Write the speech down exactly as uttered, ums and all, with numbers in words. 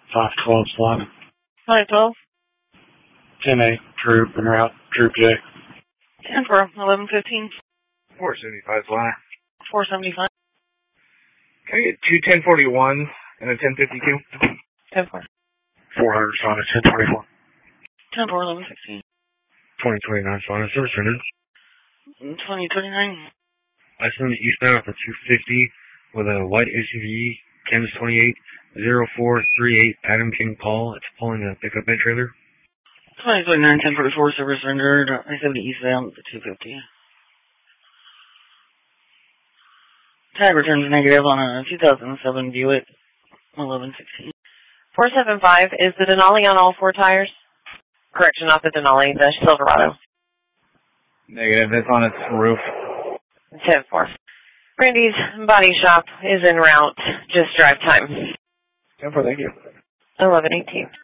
five twelve slot. five twelve. ten eight, Troop, and route, Troop J. ten four, eleven fifteen. four seventy-five slot. four seventy-five. Can I get two ten forty-one and a ten fifty-two? ten four. four hundred slot, ten twenty-four. ten four, eleven sixteen. twenty twenty-nine slot, service center. twenty twenty-nine. I send the eastbound for two fifty with a white S U V, Kansas twenty-eight, zero four three eight, Adam King Paul. It's pulling a pickup bed trailer. twenty twenty-nine, ten forty-four, service rendered. I seventy eastbound for two fifty. Tag returns negative on a two thousand seven Buick, eleven sixteen. four seven five, is the Denali on all four tires? Correction, not the Denali, the Silverado. Negative, it's on its roof. ten four. Randy's body shop is en route. Just drive time. ten four, thank you. eleven eighteen.